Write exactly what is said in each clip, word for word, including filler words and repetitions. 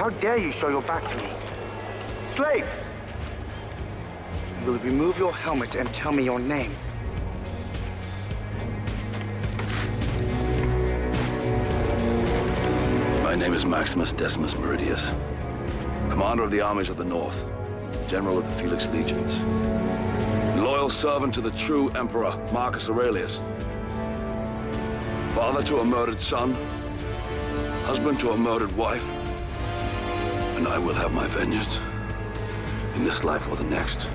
How dare you show your back to me? Slave! Will you remove your helmet and tell me your name? My name is Maximus Decimus Meridius, commander of the armies of the North, general of the Felix Legions, loyal servant to the true emperor Marcus Aurelius, father to a murdered son, husband to a murdered wife, and I will have my vengeance in this life or the next.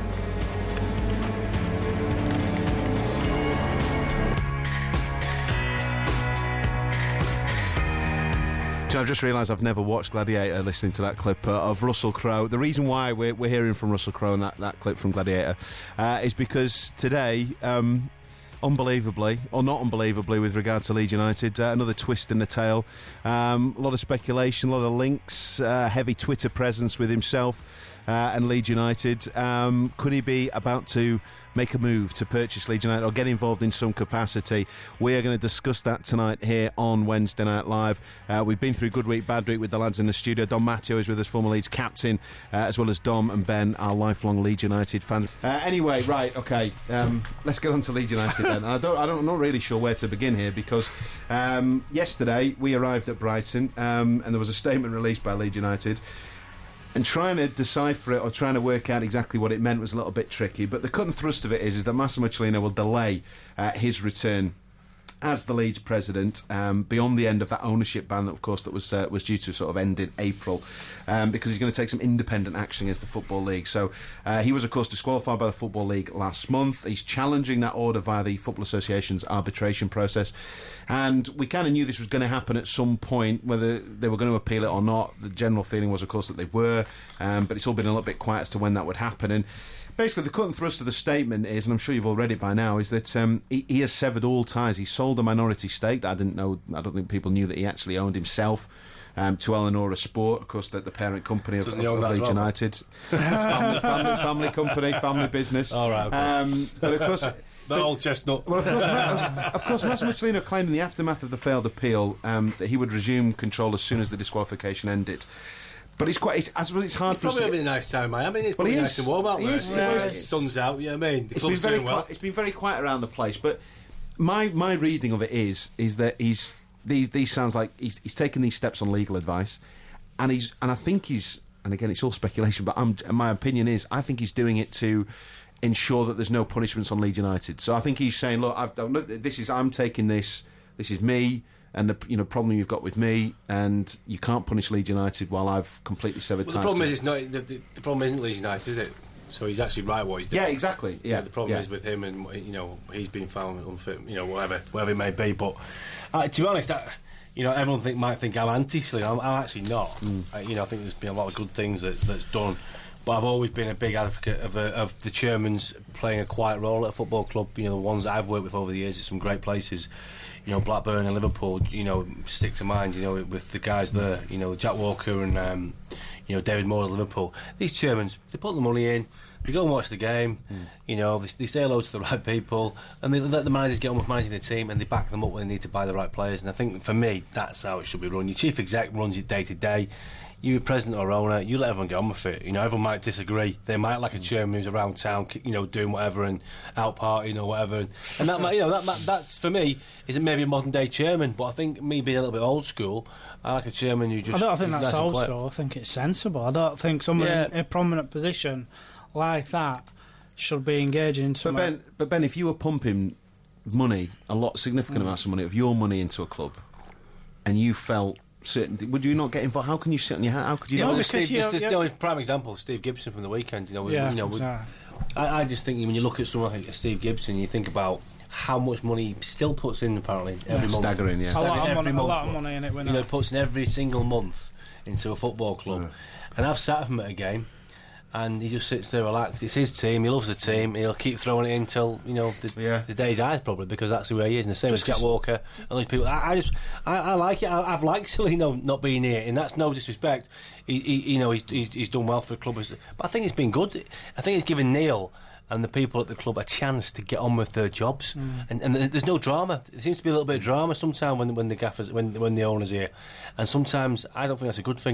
I've just realised I've never watched Gladiator listening to that clip uh, of Russell Crowe. The reason why we're, we're hearing from Russell Crowe in that, that clip from Gladiator uh, is because today, um, unbelievably, or not unbelievably with regard to Leeds United, uh, another twist in the tale. Um, a lot of speculation, a lot of links, uh, heavy Twitter presence with himself uh, and Leeds United. Um, could he be about to make a move to purchase Leeds United or get involved in some capacity? We are going to discuss that tonight here on Wednesday Night Live. Uh, we've been through good week, bad week with the lads in the studio. Dom Matteo is with us, former Leeds captain, uh, as well as Dom and Ben, our lifelong Leeds United fans. Uh, anyway, right, okay, um, let's get on to Leeds United then. And I don't, I don't, I'm not really sure where to begin here because um, yesterday we arrived at Brighton um, and there was a statement released by Leeds United. And trying to decipher it or trying to work out exactly what it meant was a little bit tricky. But the cut and thrust of it is, is that Massimo Cellino will delay uh, his return as the Leeds president um, beyond the end of that ownership ban, that, of course, that was uh, was due to sort of end in April, um, because he's going to take some independent action against the Football League. So uh, he was, of course, disqualified by the Football League last month. He's challenging that order via the Football Association's arbitration process. And we kind of knew this was going to happen at some point, whether they were going to appeal it or not. The general feeling was, of course, that they were, um, but it's all been a little bit quiet as to when that would happen. And basically, the cut and thrust of the statement is, and I'm sure you've all read it by now, is that um, he, he has severed all ties. He sold a minority stake that I didn't know, I don't think people knew that he actually owned himself, um, to Eleonora Sport, of course, the, the parent company of, of, of Leeds well. United. family, family, family company, family business. All right, okay. um, but of course... The old chestnut. Well, of course, Ma- of course Massimo Cellino claimed in the aftermath of the failed appeal um, that he would resume control as soon as the disqualification ended. But it's quite. It's, I suppose it's hard it's for us. It's probably having a nice time, mate. I mean, it's well, probably he nice and warm out he there. Is, yeah, yeah. The sun's out. You know what I mean? The it's been very. Well. Qui- it's been very quiet around the place. But my my reading of it is is that he's these these sounds like he's he's taken these steps on legal advice, and he's and I think he's and again it's all speculation, but I'm, my opinion is I think he's doing it to ensure that there's no punishments on Leeds United. So I think he's saying, look, I've done, look, this is I'm taking this. This is me. And the you know problem you've got with me, and you can't punish Leeds United while I've completely severed well, ties. The problem to is, it's not the, the, the problem isn't Leeds United, is it? So he's actually right what he's doing. Yeah, exactly. Yeah, yeah the problem yeah. is with him, and you know he's been found unfit. You know whatever, whatever it may be. But uh, to be honest, I, you know everyone think might think I'm anti-Cellino. I'm, I'm actually not. Mm. Uh, you know I think there's been a lot of good things that, that's done. But I've always been a big advocate of, uh, of the chairman's playing a quiet role at a football club. You know, the ones that I've worked with over the years at some great places, you know, Blackburn and Liverpool, you know, stick to mind, you know, with the guys there, you know, Jack Walker and, um, you know, David Moore at Liverpool. These chairmans, they put the money in, they go and watch the game, mm. you know, they, they say hello to the right people, and they let the managers get on with managing the team, and they back them up when they need to buy the right players. And I think, for me, that's how it should be run. Your chief exec runs it day to day. You're president or owner, you let everyone get on with it. You know, everyone might disagree. They might like a chairman who's around town, you know, doing whatever and out partying or whatever. And that, might, you know, that, that that's for me is maybe a modern day chairman. But I think me being a little bit old school, I like a chairman who just. I don't think that's nice old school. I think it's sensible. I don't think someone yeah. in a prominent position like that should be engaging in some. But Ben, but Ben, if you were pumping money, a lot significant mm. amounts of money of your money into a club, and you felt. Certain, would you not get involved? How can you sit on your hand? How could you? Yeah, not? well, because Steve, you just, know, just, you know, prime example, Steve Gibson from the weekend. You know, yeah, you know, exactly. I, I just think when you look at someone like Steve Gibson, you think about how much money he still puts in apparently every yeah, month. Staggering, yeah. A lot, of money, month, a lot of money in it. You know, puts in every single month into a football club, yeah. and I've sat with him at a game. And he just sits there relaxed. It's his team. He loves the team. He'll keep throwing it in until you know the, yeah. the day he dies, probably, because that's the way he is. And the same just as Jack Walker and those people. I, I just, I, I like it. I, I've liked Cellino not being here, and that's no disrespect. He, he you know, he's, he's he's done well for the club, but I think it's been good. I think it's given Neil and the people at the club a chance to get on with their jobs, mm. and, and there's no drama. There seems to be a little bit of drama sometimes when when the gaffers, when when the owner's here, and sometimes I don't think that's a good thing.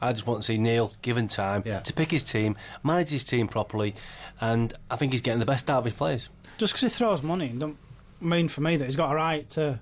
I just want to see Neil given time Yeah. to pick his team, manage his team properly, and I think he's getting the best out of his players. Just because he throws money don't mean for me that he's got a right to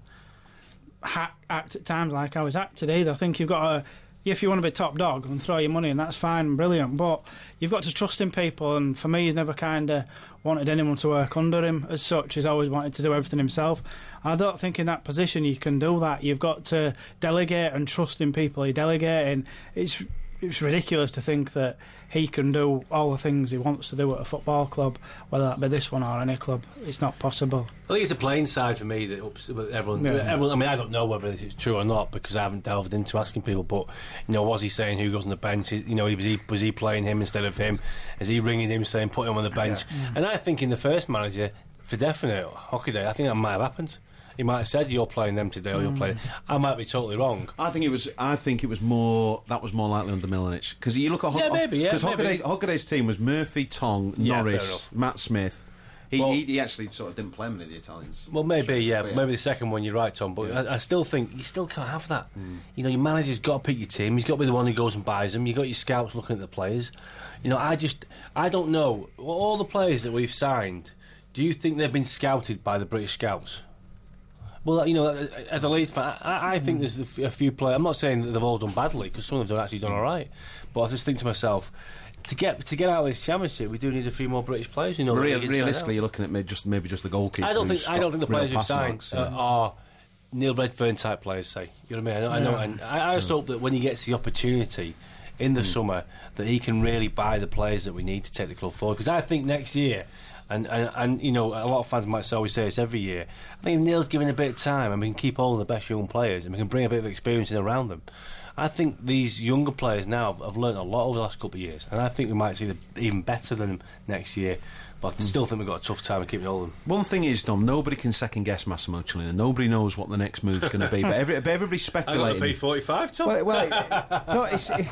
ha- act at times like how he's acted either. I think you've got to, if you want to be top dog, then throw your money, and that's fine and brilliant. But you've got to trust in people, and for me, he's never kind of wanted anyone to work under him as such. He's always wanted to do everything himself. I don't think in that position you can do that. You've got to delegate and trust in people you're delegating. It's it's ridiculous to think that he can do all the things he wants to do at a football club, whether that be this one or any club. It's not possible. I think it's the playing side for me that ups everyone, Yeah. everyone. I mean, I don't know whether it's true or not because I haven't delved into asking people. But you know, was he saying who goes on the bench? You know, was he was he playing him instead of him? Is he ringing him saying put him on the bench? Yeah. And I think in the first manager, for definite Hockey Day, I think that might have happened. He might have said you're playing them today or you're playing. I might be totally wrong. I think it was. I think it was more. That was more likely under Milanic because you look at Yeah, maybe, yeah, because maybe. Hockaday's team was Murphy, Tong, Yeah, fair Norris, enough. Matt Smith. He, Well- he he actually sort of didn't play many of the Italians. Well, maybe, yeah, But maybe the second one. You're right, Tom. But I, I still think you still can't have that. You know, your manager's got to pick your team. He's got to be the one who goes and buys them. You got your scouts looking at the players. You know, I just, I don't know. All the players that we've signed, do you think they've been scouted by the British Scouts? Well, you know, as a Leeds fan, I, I think there's a f- a few players. I'm not saying that they've all done badly because some of them have actually done all right. But I just think to myself, to get to get out of this championship, we do need a few more British players. You know, Real, that we can sign realistically, out. you're looking at maybe just maybe just the goalkeeper. I don't who's think I don't got think the real players who've pass signed marks, uh, yeah. are Neil Redfern type players. Say, you know what I mean? I know, I know, and I, I just hope that when he gets the opportunity in the summer, that he can really buy the players that we need to take the club forward. Because I think next year. And, and and you know, a lot of fans might say, always say this every year. I think if Neil's given a bit of time and we can keep all the best young players and we can bring a bit of experience in around them, I think these younger players now have learnt a lot over the last couple of years, and I think we might see them even better than them next year. But I still think we've got a tough time of keeping hold of them. One thing is, Dom, nobody can second guess Massimo Cellino. Nobody knows what the next move's going to be, but, every, but everybody's speculating. forty-five, Tom. Well, well, it, no, it's, it,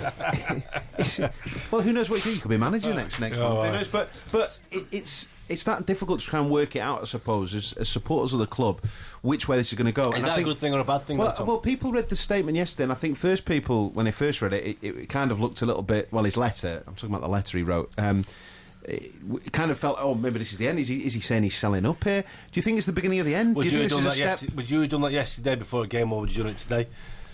it's well, who knows what he could be manager next next Oh, month? Who right. knows? But but it, it's it's that difficult to try and work it out, I suppose, as, as supporters of the club, which way this is going to go. Is And I that think, a good thing or a bad thing? Well, then, Tom? well, people read the statement yesterday, and I think first people, when they first read it, it, it kind of looked a little bit. Well, his letter. I'm talking about the letter he wrote. Um, it, it kind of felt, oh, maybe this is the end. Is he, is he saying he's selling up here? Do you think it's the beginning of the end? Would Do you, you, have think done this that is a step? yes- would you have done that yesterday before a game, or would you done it today?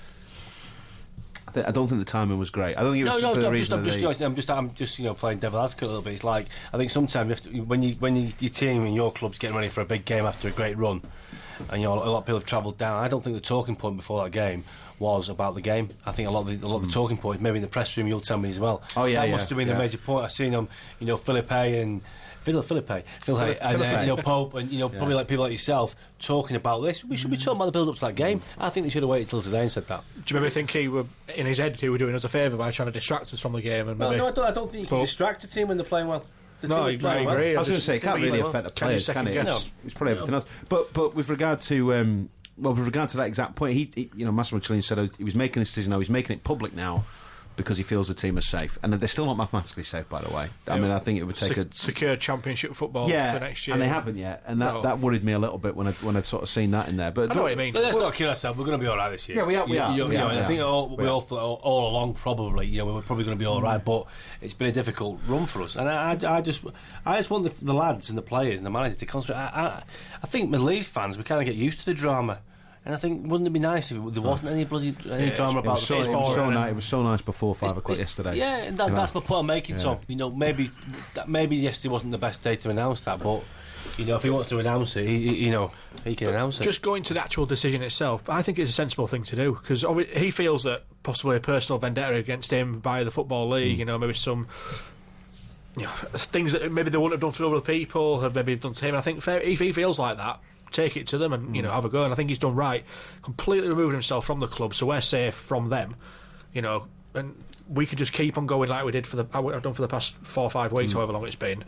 I th- I don't think the timing was great. I don't think it No, was no, for the I'm reason just, I'm of just, the- you know, I'm just, I'm just, you know, playing devil advocate a little bit. It's like I think sometimes you have to, when you, when you, your team and your club's getting ready for a big game after a great run, and you know, a lot of people have travelled down. I don't think the talking point before that game was about the game. I think a lot of the, a lot of the talking points, maybe in the press room, you'll tell me as well. Oh, yeah, that yeah, must have been yeah. a major point. I've seen them, you know, Philippe and. Phil, Philippe, Phil Hay, and uh, Philippe. you know Pope, and you know probably like people like yourself talking about this. We should be talking about the build-up to that game. I think they should have waited till today and said that. Do you maybe think he were in his head he were doing us a favour by trying to distract us from the game? And Well, maybe no, I don't, I don't think you can But- distract a team when they're playing well. The No, team I is playing well. agree. I was going to just say, it can't think really we- affect the can you players, can second it? guess? It's, it's probably everything else. But but with regard to um, well, with regard to that exact point, he, he you know, Massimo Cellino said he was making this decision now. He's making it public now because he feels the team is safe, and they're still not mathematically safe, by the way. I mean, I think it would take Se- a secure championship football yeah, for next year. and they haven't yet, and that, No. that worried me a little bit when I when I'd sort of seen that in there. But I know what you mean. But let's not kid ourselves. We're going to be all right this year. Yeah, we are, we You- are, you- we you know, are, we I think are. all, We we are. all thought all along probably, you know, we were probably going to be all right. But it's been a difficult run for us, and I, I, I just, I just want the, the lads and the players and the manager to concentrate. I, I, I think with Leeds fans, we kind of get used to the drama. And I think, wouldn't it be nice if there wasn't any bloody any Yeah, drama It about was, so, the it, was so boring, nice, and- it was so nice before five o'clock It's- yesterday. Yeah, and that, You know? that's my point I'm making, Tom. You know, maybe that, maybe yesterday wasn't the best day to announce that, but you know, if he wants to announce it, he, he, you know, he can announce it. Just going to the actual decision itself, I think it's a sensible thing to do because he feels that possibly a personal vendetta against him by the Football League, you know, maybe some you know, things that maybe they wouldn't have done for other people have maybe done to him. And I think fair, if he feels like that, take it to them and you know have a go. And I think he's done right, completely removed himself from the club, so we're safe from them, you know. And we could just keep on going like we did for the I've done for the past four or five weeks, however long it's been.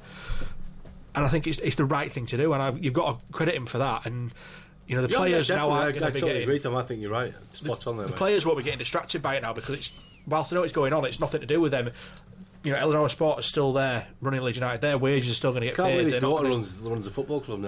And I think it's, it's the right thing to do, and I've, you've got to credit him for that. And you know the Yeah, players yeah, now definitely. aren't I, going I to be totally getting. agree, Tom. I think you're right. Spot on there, The mate. players won't be getting distracted by it now because it's whilst they know it's going on, it's nothing to do with them. You know, Eleanor Sport is still there running Leeds United. Their wages are still going to get Can't paid. believe his They're not daughter gonna- runs runs a football club now.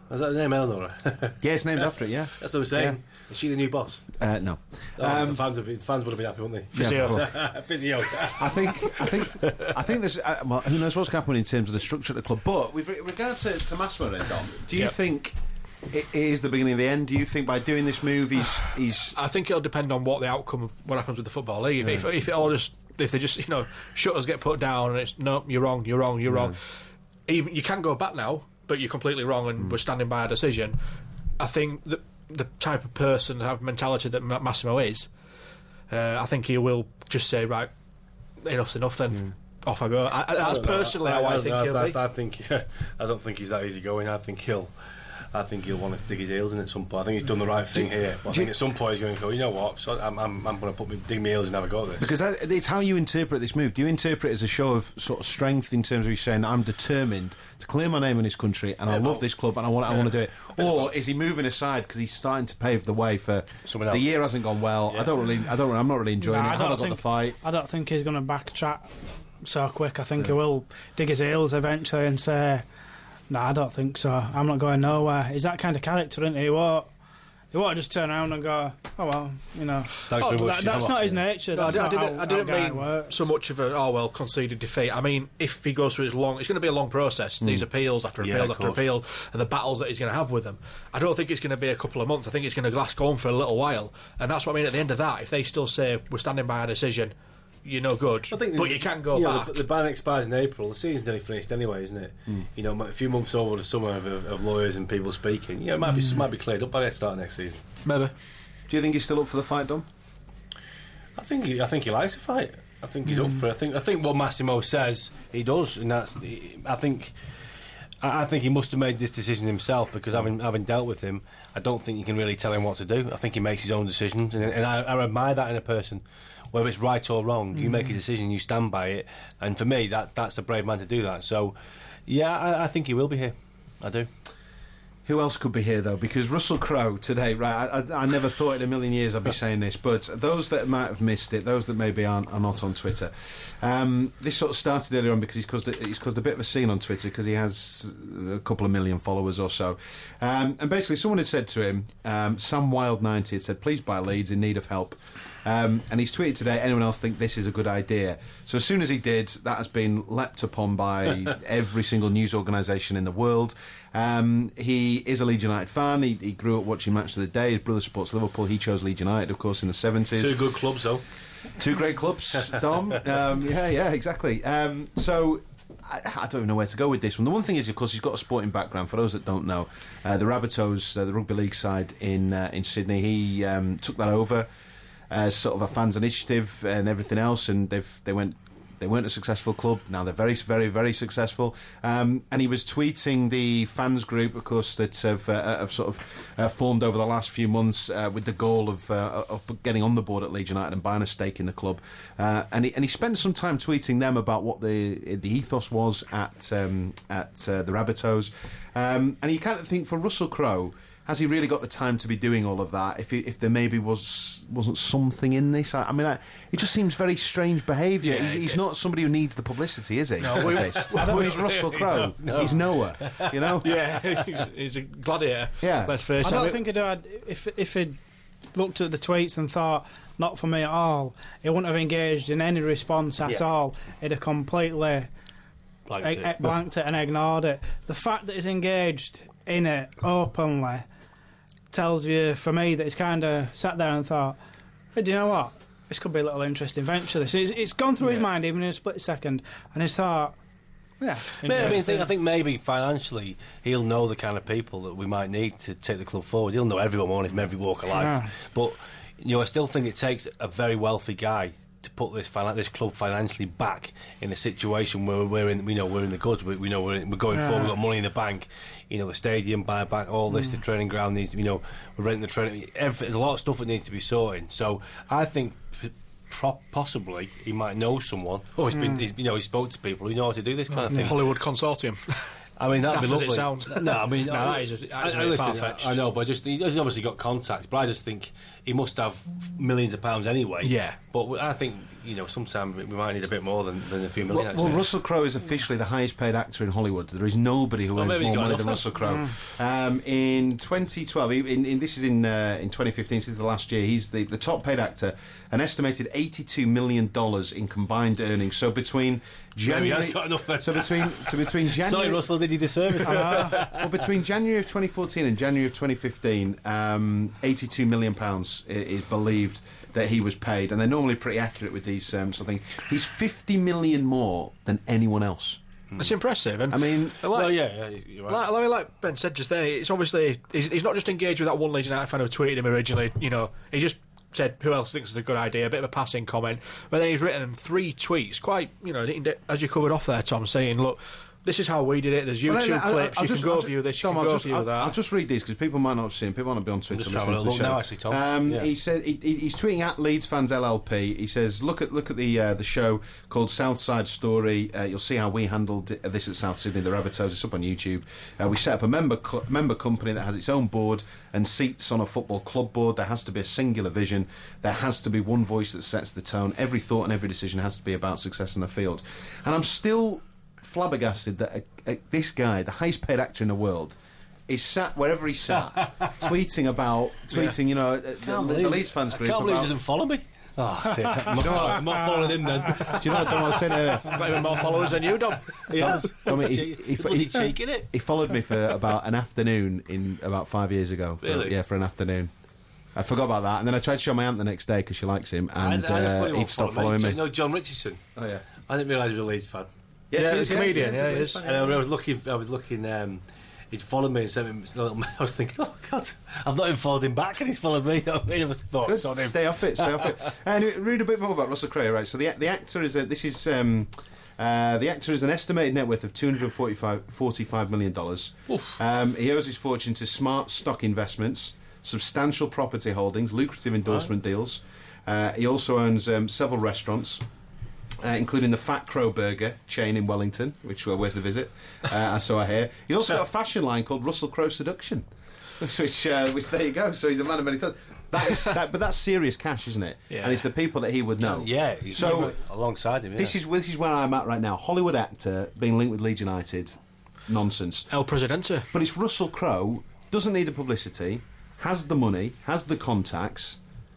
Is that the name, Eleanor? Yeah, it's named after it. Yeah, That's what I'm saying. Is she the new boss? uh, no. Oh, Um, the fans, would be, the fans would have been happy, wouldn't they? Physio. Yeah, Physio. I think, I think, I think there's. Uh, well, who knows what's happening in terms of the structure of the club? But with re- regard to, to Massimo, then, Dom, do you Yep. think it is the beginning of the end? Do you think by doing this move, he's he's I think it'll depend on what the outcome of what happens with the Football League. If, if, if it all just, if they just, you know, shutters get put down and it's no, you're wrong, you're wrong, you're wrong. Even you can go back now, but you're completely wrong, and Mm. we're standing by a decision. I think that the type of person to have mentality that Ma- Massimo is, uh, I think he will just say, right, enough's enough. Then off I go. I, I, that's personally how I, I think I, he'll I, be. I think. I don't think he's that easy going. I think he'll. I think he'll want to dig his heels in at some point. I think he's done the right thing here. But I think at some point he's going to go, you know what? So I'm, I'm, I'm going to put me, dig my heels and have a go at this. because that, it's how you interpret this move. Do you interpret it as a show of sort of strength in terms of you saying I'm determined to clear my name in this country and I love both. this club and I want I want to do it, or is he moving aside because he's starting to pave the way for Someone the else. year hasn't gone well? Yeah. I don't really, I don't, I'm not really enjoying Nah, it. I I don't haven't got think- the fight. I don't think he's going to backtrack so quick. I think he will dig his heels eventually and say, "No, I don't think so. I'm not going nowhere." He's that kind of character, isn't he? He won't, he won't just turn around and go, "Oh well, you know." Thanks Oh, very much. That, that's I'm not off, his yeah. nature. No, I, That's di- I not didn't. how, I didn't how guy mean works. so much of a oh well conceded defeat. I mean, if he goes through his long, it's going to be a long process. These appeals after Yeah, appeal of after course. appeal, and the battles that he's going to have with them. I don't think it's going to be a couple of months. I think it's going to last go on for a little while, and that's what I mean. At the end of that, if they still say we're standing by our decision, you're no good, I think but the- you can go you know, back. The, the ban expires in April. The season's nearly finished anyway, isn't it? You know, a few months over the summer of, of lawyers and people speaking. Yeah, it might be might be cleared up by the start of next season. Maybe. Do you think he's still up for the fight, Dom? I think he, I think he likes to fight. I think he's up for it. I think I think what Massimo says he does, and that's I think I, I think he must have made this decision himself because having having dealt with him, I don't think you can really tell him what to do. I think he makes his own decisions, and, and I, I admire that in a person. Whether it's right or wrong, you make a decision, you stand by it, and for me, that that's a brave man to do that. So, yeah, I, I think he will be here. I do. Who else could be here, though? Because Russell Crowe today, right, I, I, I never thought in a million years I'd be saying this, but those that might have missed it, those that maybe aren't are not on Twitter, um, this sort of started earlier on because he's caused, a, he's caused a bit of a scene on Twitter because he has a couple of million followers or so. Um, and basically someone had said to him, um, Sam Wild ninety had said, please buy Leeds, in need of help. Um, and he's tweeted today, anyone else think this is a good idea? So as soon as he did, that has been leapt upon by every single news organisation in the world. Um, he is a Leeds United fan. He, he grew up watching Match of the Day. His brother supports Liverpool. He chose Leeds United, of course, in the seventies. Two good clubs, though. Two great clubs, Dom. Um, yeah, yeah, exactly. Um, so I, I don't even know where to go with this one. The one thing is, of course, he's got a sporting background. For those that don't know, uh, the Rabbitohs, uh, the rugby league side in uh, in Sydney, he um, took that over as sort of a fans' initiative and everything else, and they've they went. They weren't a successful club. Now they're very, very, very successful. Um, and he was tweeting the fans group, of course, that have, uh, have sort of uh, formed over the last few months uh, with the goal of, uh, of getting on the board at Leeds United and buying a stake in the club. Uh, and he and he spent some time tweeting them about what the the ethos was at um, at uh, the Rabbitohs. Um, and you kind of think for Russell Crowe, has he really got the time to be doing all of that? If he, if there maybe was wasn't something in this, I, I mean, I, it just seems very strange behaviour. Yeah, he's he's it- not somebody who needs the publicity, is he? No, with we- this. When he's Russell Crowe, he's Noah. You know? Yeah, he's a gladiator. Yeah. Let's face I it. don't mean- think he'd had, if if he'd looked at the tweets and thought, not for me at all, he wouldn't have engaged in any response at Yeah. all. He'd have completely Blanked e- it. e- blanked it and ignored it. The fact that he's engaged in it openly tells you, for me, that he's kind of sat there and thought, hey, do you know what? This could be a little interesting venture. This it's, it's gone through his Yeah. mind even in a split second, and he's thought, yeah, Maybe, I, mean, I, interesting. think, I think maybe financially he'll know the kind of people that we might need to take the club forward. He'll know everyone from every walk of life. Yeah. But you know, I still think it takes a very wealthy guy to put this finan- this club financially back in a situation where we're in, you know, we're in the goods. We, we know we're, in, we're going Yeah. forward. We've got money in the bank. You know, the stadium buyback, all this. The training ground needs. You know, we're renting the training. Everything, there's a lot of stuff that needs to be sorted. So I think. P- Pro- possibly he might know someone. Oh, he's been, he's, you know, he spoke to people who know how to do this kind of thing. Hollywood consortium. I mean, that'd daft be as lovely. it sounds. No, I mean, no, I, that is just, that is I, a bit listen, far-fetched. I know, but just he's obviously got contacts. But I just think he must have millions of pounds anyway. Yeah. But I think, you know, sometimes we might need a bit more than, than a few million. Well, actually. well, Russell Crowe is officially the highest paid actor in Hollywood. There is nobody who Well, earns maybe he's more got money enough than then. Russell Crowe. Um, in twenty twelve, in, in, this is in uh, in twenty fifteen, this is the last year, he's the, the top paid actor, an estimated eighty-two million dollars in combined earnings. So between Maybe he has January... got enough then. So between, so between January... Sorry, Russell, did you deserve it? Well, between January of twenty fourteen and January of twenty fifteen, um, eighty-two million pounds i- is believed that he was paid, and they're normally pretty accurate with these um, sort of things. He's fifty million more than anyone else. It's impressive. And I mean, like, Well, yeah, yeah, you're right. Like, like, like Ben said just there, it's obviously he's, he's not just engaged with that one Leeds United fan who tweeted him originally. You know, he just said who else thinks it's a good idea, a bit of a passing comment, but then he's written three tweets, quite you know, as you covered off there, Tom, saying, look, this is how we did it. There's YouTube Well, I- I- clips. I'll you just- can go I'll view this. You Tom, can I'll go just, view I'll, that. I'll just read these because people might not have seen. People might not be on Twitter just listening having to a the look show. now, actually, Tom. Um, Yeah. He said he, he- he's tweeting at Leeds Fans L L P. He says, "Look at look at the uh, the show called Southside Story. Uh, you'll see how we handled this at South Sydney, the Rabbitohs. It's up on YouTube. Uh, we set up a member cl- member company that has its own board and seats on a football club board. There has to be a singular vision. There has to be one voice that sets the tone. Every thought and every decision has to be about success in the field." And I'm still flabbergasted that a, a, this guy, the highest paid actor in the world, is sat wherever he's sat, tweeting about, tweeting, you know, the, the, the Leeds fans I group. can't believe he about, doesn't follow me. Oh, that's it. I'm, not, I'm not following him then. do you know what I was saying earlier? Got even more followers than you, Dom. Yes. I mean, he, he, Bloody he, cheek, innit? he followed me for about an afternoon in about five years ago. For, Really? Yeah, for an afternoon. I forgot about that, and then I tried to show my aunt the next day because she likes him, and I, I uh, fully he'd won't stop follow following Do me. you know John Richardson? Oh yeah, I didn't realise he was a Leeds fan. yes, Yeah, he he's is, a comedian, yeah, he he's is. funny. And I was looking. I was looking. Um, he'd followed me and sent me a little. I was thinking, oh God, I've not even followed him back, and he's followed me. You know what I mean? I was thought, Good. it's on him. Stay off it. Stay off it. And read a bit more about Russell Crowe, right? So the the actor is a, this is um, uh, the actor is an estimated net worth of two hundred forty-five million dollars. Um, he owes his fortune to smart stock investments, substantial property holdings, lucrative endorsement deals. Uh, he also owns um, several restaurants. Uh, including the Fat Crow Burger chain in Wellington, which were worth a visit. Uh, I saw here. He's also got a fashion line called Russell Crowe Seduction, which, uh, which there you go. So he's a man of many talents. That is, that, but that's serious cash, isn't it? Yeah. And it's the people that he would know. Yeah. He's So alongside him. Yeah. this is this is where I'm at right now. Hollywood actor being linked with Leeds United, nonsense. El Presidente. But it's Russell Crowe, doesn't need the publicity, has the money, has the contacts.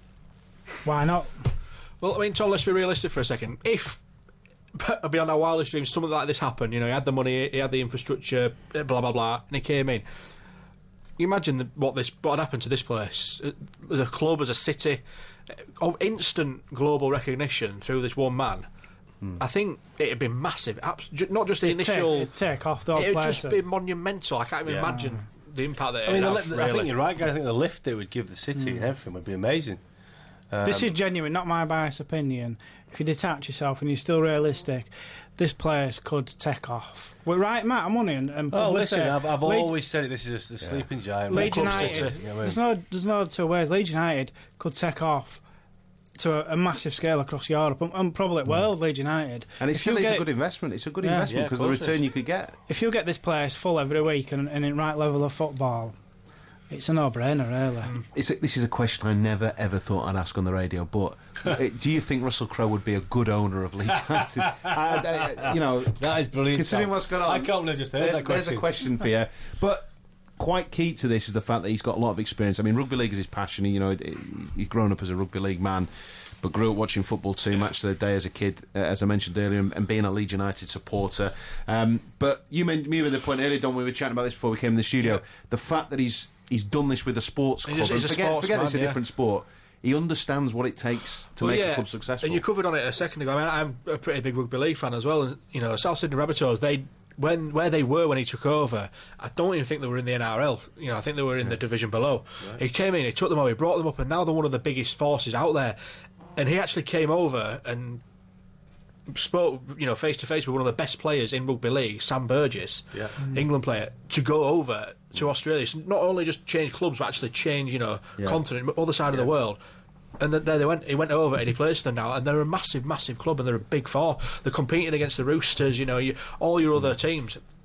Why not? Well, I mean, Tom, let's be realistic for a second. If, beyond our wildest dreams, something like this happened, you know, he had the money, he had the infrastructure, blah, blah, blah, and he came in. You imagine the, what this what had happened to this place. As a club, as a city, of instant global recognition through this one man. Hmm. I think it'd be massive. Abs- ju- not just the It'd initial... take, it'd take off the whole It'd place. just be monumental. I can't even Yeah. imagine the impact that I mean, it'd the, have, li- really. I think you're right, guy. I think the lift it would give the city and everything would be amazing. Um, This is genuine, not my biased opinion. If you detach yourself and you're still realistic, this place could take off. We're right, Matt. Money and, and Oh, publicity. listen, I've, I've Leeds- always said it. This is a, a sleeping giant. Leeds Club United. City, you know what I mean? There's no, there's no two ways. Leeds United could take off to a, a massive scale across Europe and, and probably world. Leeds United, And it If still you is a get- good investment. It's a good Yeah. investment Yeah, because of the course it return is. you could get. if you get this place full every week and, and in right level of football, it's a no-brainer, really. It's a, this is a question I never ever thought I'd ask on the radio. But uh, do you think Russell Crowe would be a good owner of Leeds United? I, I, you know, That is brilliant. considering Tom. what's going on, I can't believe I just heard there's, that there's question. a question for you. But quite key to this is the fact that he's got a lot of experience. I mean, rugby league is his passion. You know, he's grown up as a rugby league man, but grew up watching football too much of the day as a kid, uh, as I mentioned earlier, and, and being a Leeds United supporter. Um, but you made me with the point earlier, Don. We were chatting about this before we came in the studio. Yeah. The fact that he's he's done this with a sports He's club. a- he's and a forget, sportsman, forget it's a yeah. different sport. He understands what it takes to Well, make yeah, a club successful. And you covered on it a second ago. I mean, I'm a pretty big rugby league fan as well. And you know, South Sydney Rabbitohs, they when where they were when he took over, I don't even think they were in the N R L. You know, I think they were in the division below. Right. He came in, he took them over, he brought them up, and now they're one of the biggest forces out there. And he actually came over and spoke, you know, face to face with one of the best players in rugby league, Sam Burgess, Yeah. England player, to go over to Australia. So not only just change clubs, but actually change, you know, Yeah. continent, other side of the world. And then there they went. He went over and he plays for them now, and they're a massive, massive club, and they're a big four. They're competing against the Roosters, you know, you, all your other teams.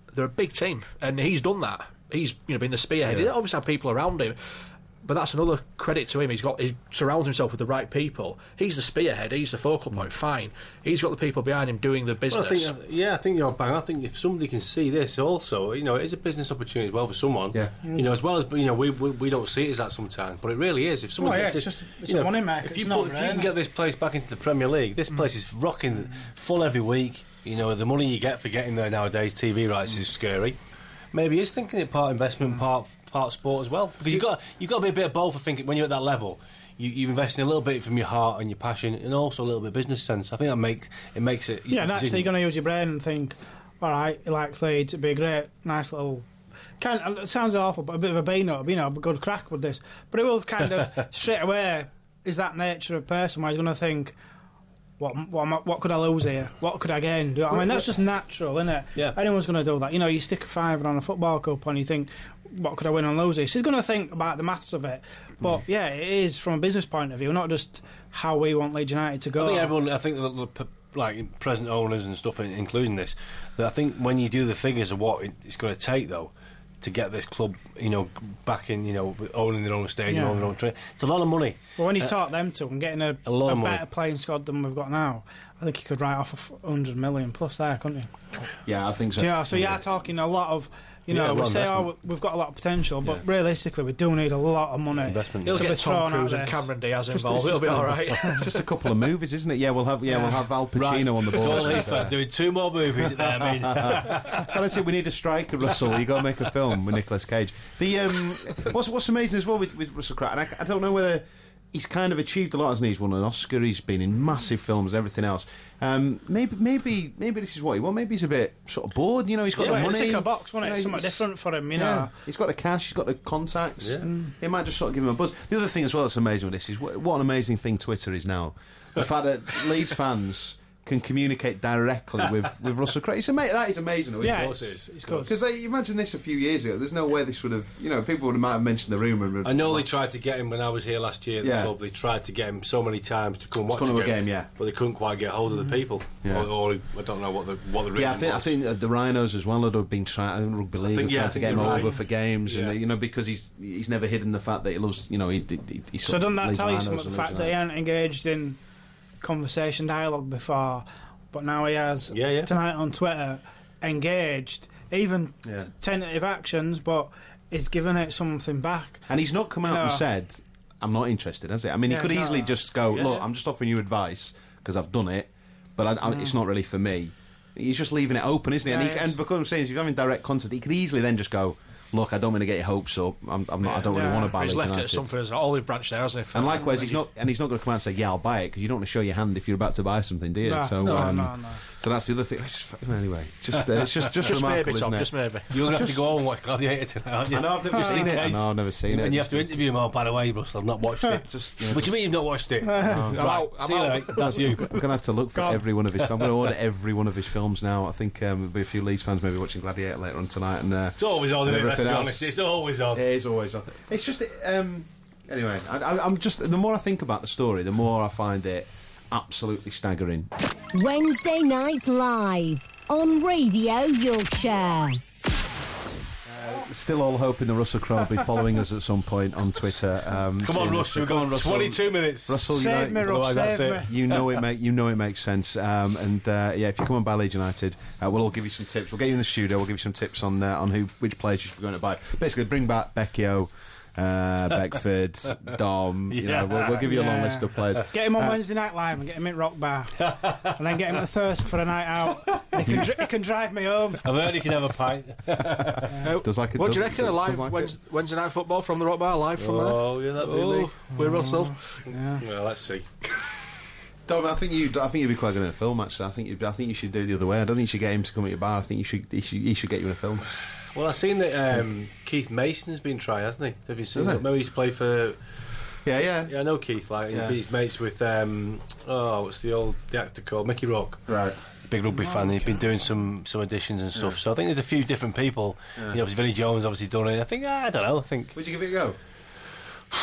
they're a big team, and he's done that. He's you know been the spearhead. Yeah. He obviously had people around him. But that's another credit to him. He's got he surrounds himself with the right people. He's the spearhead. He's the focal point. Fine. He's got the people behind him doing the business. Well, I think, yeah, I think you're bang. I think if somebody can see this, also, you know, it is a business opportunity as well for someone. Yeah. You know, as well as you know, we we, we don't see it as that sometimes, but it really is. If someone Well, yeah, gets it's this, just- it's you a know, money maker, If you it's put, not if you can rare. get this place back into the Premier League, this place is rocking, full every week. You know, the money you get for getting there nowadays, T V rights is scary. Maybe he's thinking it part investment, part part sport as well. Because you got you got to be a bit of both. I think when you're at that level, you you invest in a little bit from your heart and your passion, and also a little bit of business sense. I think that makes it makes it. Yeah, naturally you're going to use your brain and think, all right, he likes Leeds, it'd be a great, nice little. Kind it sounds awful, but a bit of a B-note, you know, a good crack with this. But it will kind of straight away is that nature of person where he's going to think, what what am I- what could I lose here? What could I gain? Do you know what I mean, that's just natural, isn't it? Yeah. Anyone's going to do that. You know, you stick a fiver on a football cup and you think, what could I win and lose here? So he's going to think about the maths of it. But yeah, it is from a business point of view, not just how we want Leeds United to go. I think everyone. I think the, the p- like present owners and stuff, in- including this, that I think when you do the figures of what it- it's going to take, though, to get this club, you know, back in, you know, owning their own stadium, Yeah. owning their own train, it's a lot of money. Well, when you Uh, taught them to and getting a, a lot a of money. better playing squad than we've got now, I think you could write off a f- hundred million plus there, couldn't you? Yeah, I think so. Do you know, so you are talking a lot of, you Yeah, a know, lot we of say, oh, investment. we've got a lot of potential, but Yeah. realistically, we do need a lot of money. Investment, He'll to get be Tom thrown Cruise at and this. Cameron Diaz Just- involved. it's It'll just be a- all right. It's just a couple of movies, isn't it? Yeah, we'll have yeah, we'll have Al Pacino on the board. All these Uh, fans doing two more movies there. I mean, Well, I say we need a striker, Russell. You got to make a film with Nicolas Cage. The um, what's what's amazing as well with, with Russell Crowe, and I, I don't know whether he's kind of achieved a lot, hasn't he? He's won an Oscar. He's been in massive films, and everything else. Um, maybe maybe maybe this is what he wants. Maybe he's a bit sort of bored. You know, he's got Yeah, the it'd money. tick a box, wouldn't it? You know, It's something he's- different for him, you Yeah, know. he's got the cash, he's got the contacts. Yeah. It might just sort of give him a buzz. The other thing as well that's amazing with this is what, what an amazing thing Twitter is now. The fact that Leeds fans can communicate directly with, with Russell Crowe. It's ama- that is amazing. though, isn't Yeah, it? it's, it's good. Because like, imagine this a few years ago. There's no way this would have, you know, people would have might have mentioned the rumour. I know they tried to get him when I was here last year at the Yeah. club. They tried to get him so many times to come watch come to a a game, yeah. but they couldn't quite get hold of the people. Yeah. Or, or I don't know what the what the reason Yeah, I think, I was. think uh, the Rhinos as well have been trying. Rugby League think- have yeah, tried I to think get him you're over right. for games, Yeah. and you know because he's he's never hidden the fact that he loves. You know, he, he, he So doesn't that Leeds tell you Rhinos something? The and fact Leeds that he United. hadn't engaged in conversation dialogue before, but now he has Yeah, yeah. tonight on Twitter engaged, even Yeah. t- tentative actions, but he's given it something back. And he's not come out and No. said, "I'm not interested," has he? I mean, Yeah, he could no. easily just go, Yeah, "Look, yeah. I'm just offering you advice because I've done it, but I, I, Mm. it's not really for me." He's just leaving it open, isn't he? and, Yeah, he, yes. and because I'm saying, if you're having direct contact, he could easily then just go, "Look, I don't want to get your hopes up. I'm, I'm not. I don't really Yeah. want to buy He's Leeds left it at United." something as an olive branch there, hasn't he? And likewise, he's not, and he's not going to come out and say, "Yeah, I'll buy it," because you don't want to show your hand if you're about to buy something, do you? No, so, no, um, no, no. so that's the other thing. It's, anyway, just uh, it's just just, Just remarkable, maybe, Tom, isn't it? just maybe. You're going to have to go home and watch Gladiator tonight, aren't you? I know I've never Just seen in it. I case. know I've never seen it. And you have to Just- interview him all, by the way, Russell. I've not watched it. Just, yeah, What do you mean you've not watched it? right, out, I'm see you out. later. That's you. I'm going to have to look for God. every one of his. I'm going to order every one of his films now. I think um, there'll be a few Leeds fans maybe watching Gladiator later on tonight, and uh, It's always on, and isn't it? Let's be everything else. honest. It's always on. It is always on. It's just um, anyway. I, I, I'm just the more I think about the story, the more I find it absolutely staggering. Wednesday Night Live on Radio Yorkshire. Still all hoping that Russell Crowe will be following us at some point on Twitter. Um, Come on, seeing Russell. this. We've Come on, got Russell. twenty-two minutes. Russell, you Save know, me, Russ, otherwise that's save it. me. You know it make you know it makes sense, um, and uh, yeah, if you come and buy Leeds United, uh, we'll all give you some tips. We'll get you in the studio. We'll give you some tips on uh, on who which players you should be going to buy. Basically, bring back Becchio, uh, Beckford, Dom. You know, we'll, we'll give you a long Yeah. list of players. Get him on Uh, Wednesday Night Live and get him in Rock Bar, and then get him to Thirsk for a night out. He can, dri- he can drive me home. I've heard you can have a pint. Does like it, What do you does- reckon? A does- live does like Wednesday, it? Wednesday night football from the Rock Bar, live from there. Oh, yeah, that'd be me. Oh, with Russell. Well, let's see. Dom, I think you. I think you'd be quite good in a film. Actually, I think. You'd, I think you should do it the other way. I don't think you should get him to come at your bar. I think you should. He should, he should get you in a film. Well, I've seen that um, Keith Mason's been trying, hasn't he? Have you seen Has that? he? Maybe he's played for. Yeah, yeah. Yeah, I know Keith. Like Yeah. he's mates with. Um, oh, what's the old the actor called? Mickey Rourke. Right. Big rugby fan. He's been doing some some auditions and stuff. So I think there's a few different people. You know, obviously Vinnie Jones obviously done it. I think ah, I don't know. I think Would you give it a go?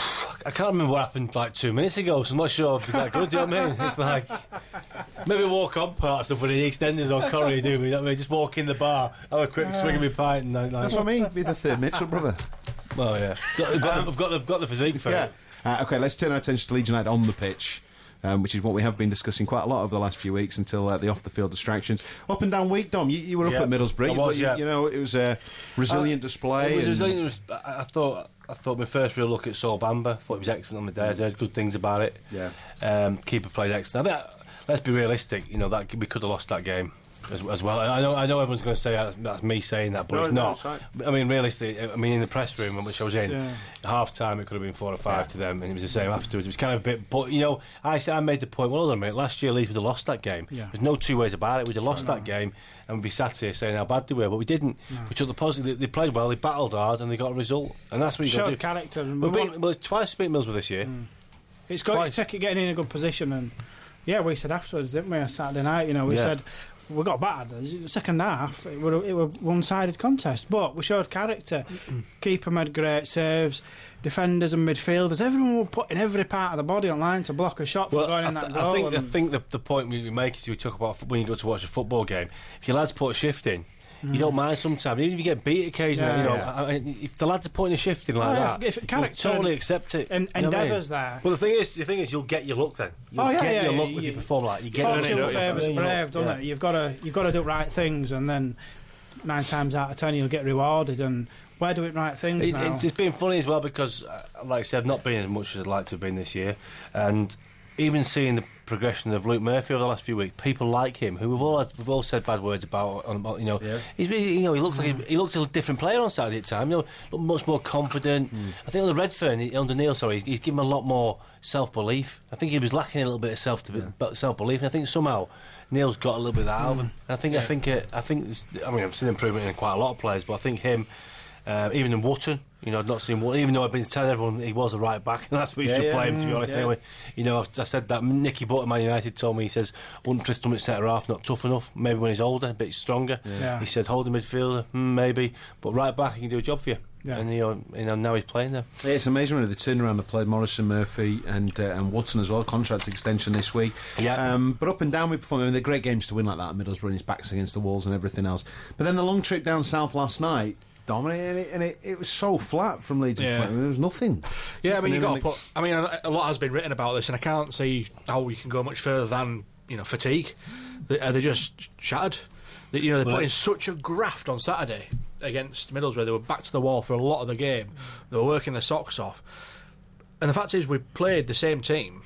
I can't remember what happened like two minutes ago, so I'm not sure if it's that good. Do you know what I mean? It's like maybe walk on parts of the EastEnders or Corrie do me. You know what I mean? Just walk in the bar, have a quick swig of my pint, and then, like, That's what I mean. Be the third Mitchell brother. Well, yeah, I've got, I've got, the, I've got the physique for Yeah. it. Uh, okay, let's turn our attention to Leeds United on the pitch. Um, which is what we have been discussing quite a lot over the last few weeks until uh, the off-the-field distractions. Up and down week, Dom. You, you were up Yeah, at Middlesbrough. I was, you, yeah. you know, it was a resilient Uh, display. It was and- resilient. It was, I, I thought. I thought my first real look at Saul Bamba. Thought he was excellent on the day. I heard good things about it. Yeah. Um, keeper played excellent. I think, let's be realistic. You know that we could have lost that game as, as well. I know. I know everyone's going to say that's, that's me saying that, but No, it's no, not. it's right. I mean, realistically, I mean, in the press room, which I was in, Yeah. half time it could have been four or five to them, and it was the same afterwards. It was kind of a bit. But you know, I said I made the point. Well, hold on a minute. Last year, Leeds would have lost that game. Yeah. There's no two ways about it. We'd have lost that game, and we'd be sat here saying how bad they were, but we didn't. We took the positive. They, they played well. They battled hard, and they got a result. And that's what you got to Showed do. character. And We've we been, want- well, it's twice beat Middlesbrough this year. It's got Twice. to take it getting in a good position, and yeah, we said afterwards, didn't we? On Saturday night, you know, we Yeah. said we got battered. The second half, it were it were one-sided contest, but we showed character. Keeper made great saves. Defenders and midfielders, everyone were putting every part of the body online to block a shot from Well, going I, in th- that goal. I think I and- think the, the point we we make is we talk about when you go to watch a football game. If your lads put a shift in, you don't mind sometimes, even if you get beat occasionally. Yeah, you know, yeah. I, I, if the lads are putting a shift in like Oh, yeah, that, if you character totally and- accept it. and You know what I mean? endeavours there. Well, the thing is, the thing is, you'll get your look then. You'll Oh, yeah, get yeah, your yeah, look if you- you perform like you get Fortune your look. favours You know, brave, doesn't yeah. it? You've got to you've got to do right things, and then nine times out of ten you'll get rewarded. And we're doing right things It, now. it's, it's been funny as well because, uh, like I said, I've not been as much as I'd like to have been this year, and even seeing the progression of Luke Murphy over the last few weeks, people like him, who we've all had, we've all said bad words about. On, about, you know, Yeah. he's really, you know, he looks like he, he looked a different player on Saturday at time. You know, looked much more confident. I think under Redfern, he- under Neil, sorry, he's, he's given him a lot more self belief. I think he was lacking a little bit of self self belief, and I think somehow Neil's got a little bit of that out of him. And I think, I think, uh, I think, it's- I mean, I've seen improvement in quite a lot of players, but I think him. Um, even in Wotton, you know, I've not seen Wotton, even though I've been telling everyone he was a right back, and that's what you Yeah, should yeah, play him, to be mm, honest. yeah. Anyway, you know, I've, I said that Nicky Butt, Man United, told me, he says, wouldn't trust him at centre half, not tough enough. Maybe when he's older, a bit stronger. Yeah. He said, holding midfielder, hmm, maybe, but right back, he can do a job for you. Yeah. And you know, you know, now he's playing there. Yeah, it's amazing when they turn around and played Morrison, Murphy, and uh, and Woodson as well. Contract extension this week. Yeah. Um, but up and down we perform. I mean, they're great games to win like that. At Middlesbrough, and his backs against the walls and everything else. But then the long trip down south last night, dominated, and it, and it, it was so flat from Leeds. Yeah. I mean, there was nothing. Yeah, I mean, Nothing you got to in put. I mean, a a lot has been written about this, and I can't see how you can go much further than you know fatigue. They, uh, they just shattered. They, you know, they put in such a graft on Saturday against Middlesbrough. They were back to the wall for a lot of the game. They were working their socks off, and the fact is, we played the same team,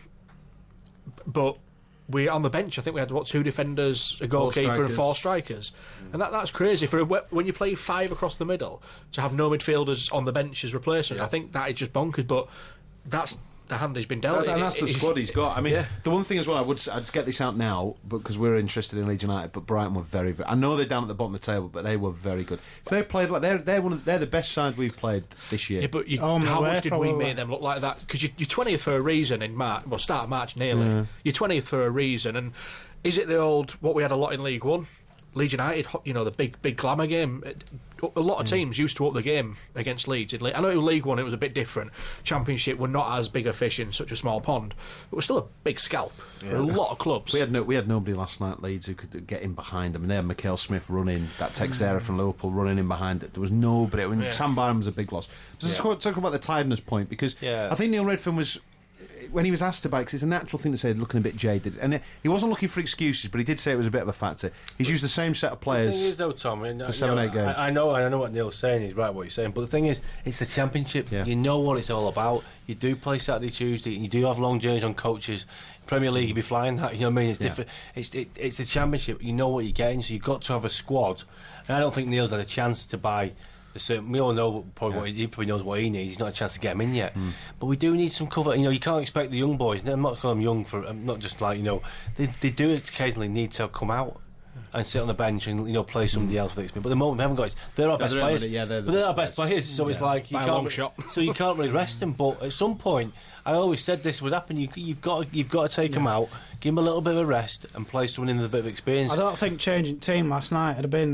but. We on the bench. I think we had what two defenders, a goalkeeper, and strikers. four strikers, and that that's crazy for a, when you play five across the middle to have no midfielders on the bench as replacement. I think that is just bonkers, but that's the hand he's been dealt. That's, and that's the It- it- squad he's got. I mean, Yeah. the one thing as well, I would s- I'd get this out now because we're interested in Leeds United, but Brighton were very, very. I know they're down at the bottom of the table, but they were very good. If they played like they're they're one of, they're the best side we've played this year. Yeah, but you, Oh, my how way, much did probably. we make them look like that? Because you, you're twentieth for a reason in March. Well, start of March nearly. You're twentieth for a reason, and is it the old what we had a lot in League One? Leeds United, ho- you know, the big big glamour game. It- A lot of teams used to up the game against Leeds. In Le- I know in League One it was a bit different. Championship were not as big a fish in such a small pond, but it was still a big scalp for a lot of clubs. We had no, we had nobody last night, Leeds, who could get in behind them. And they had Mikael Smith running, that Texera from Liverpool running in behind it. There was nobody. I mean, Yeah. Sam Byram was a big loss. Just talk, talk about the tiredness point, because Yeah. I think Neil Redfern was, when he was asked about it, 'cause it's a natural thing to say, looking a bit jaded. And he wasn't looking for excuses, but he did say it was a bit of a factor. He's used the same set of The thing is, players. though, Tom, and, for you seven, know, eight games. I, I know, I know what Neil's saying. He's right what he's saying. But the thing is, it's the Championship. Yeah. You know what it's all about. You do play Saturday, Tuesday, and you do have long journeys on coaches. Premier League, you'd be flying that. You know what I mean? It's Yeah. different. It's it, it's the Championship. You know what you're getting, so you've got to have a squad. And I don't think Neil's had a chance to buy. A certain, we all know probably what he, he probably knows what he needs. He's not had a chance to get him in yet, but we do need some cover. You know, you can't expect the young boys. I'm not calling them young for. I'm not just like you know, they they do occasionally need to come out and sit on the bench and you know play somebody else for the experience. But at the moment we haven't got it. They're our best they're players. really- yeah, they're the but they're our best best players. So it's like you By a can't long re- shot. so you can't really rest them. But at some point, I always said this would happen. You, you've got you've got to take them out, give them a little bit of a rest, and play someone in with a bit of experience. I don't think changing team last night would have been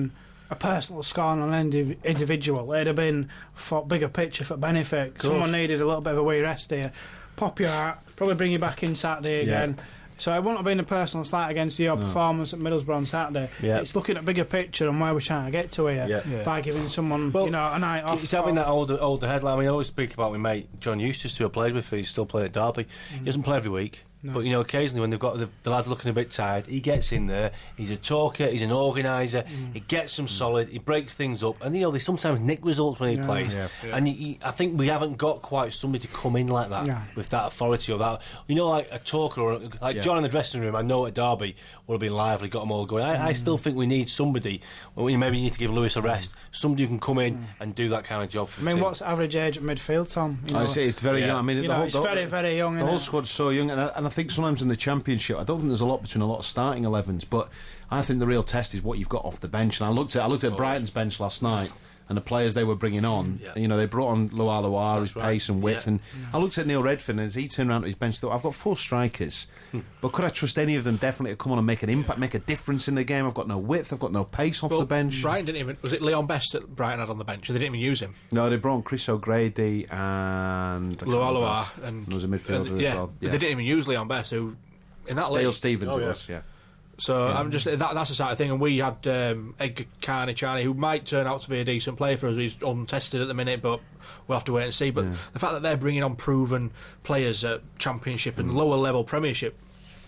a personal score on an indiv- individual. It'd have been for bigger picture for benefit. Someone needed a little bit of a wee rest here. Pop you out, probably bring you back in Saturday again. Yeah. So it wouldn't have been a personal slight against your no. performance at Middlesbrough on Saturday. Yeah. It's looking at bigger picture and where we're trying to get to here yeah. Yeah. by giving someone, well, you know, a night off. It's having that older older headline. I mean, I always speak about my mate John Eustace, who I played with. He's still playing at Derby. Mm. He doesn't play every week. No. But, you know, occasionally when they've got the, the lad looking a bit tired, he gets in there, he's a talker, he's an organiser, mm. he gets them mm. solid, he breaks things up, and, you know, they sometimes nick results when he yeah. plays. Yeah. Yeah. And he, he, I think we haven't got quite somebody to come in like that, yeah. with that authority or that, you know, like a talker, or like yeah. John in the dressing room, I know at Derby would have been lively, got them all going. I, mm. I still think we need somebody, well, maybe you need to give Lewis a rest, somebody who can come in mm. and do that kind of job for the I mean, team. What's average age at midfield, Tom? You know, I say it's very yeah. young. I mean, you the know, whole, it's the, very, very young. The whole squad's so young, and I, and I think sometimes in the Championship, I don't think there's a lot between a lot of starting elevens, but I think the real test is what you've got off the bench. And I looked at I looked at Brighton's bench last night, and the players they were bringing on. Yeah. You know, they brought on Loa Loa, his right. pace and width, yeah. and yeah. I looked at Neil Redfern, and as he turned around to his bench, thought, I've got four strikers, hmm. but could I trust any of them definitely to come on and make an impact, yeah. make a difference in the game? I've got no width, I've got no pace off well, the bench. Brighton didn't even. Was it Leon Best that Brighton had on the bench? They didn't even use him. No, they brought on Chris O'Grady and Loa Loa, and there was a midfielder and, yeah, as well. Yeah. They didn't even use Leon Best, who in that Dale league, Stevens oh, it yeah. was, yeah. So yeah. I'm just that, that's the sort of thing, and we had um, Edgar Carney Charney, who might turn out to be a decent player for us. He's untested at the minute, but we'll have to wait and see. But yeah. the fact that they're bringing on proven players at Championship and mm. lower level Premiership,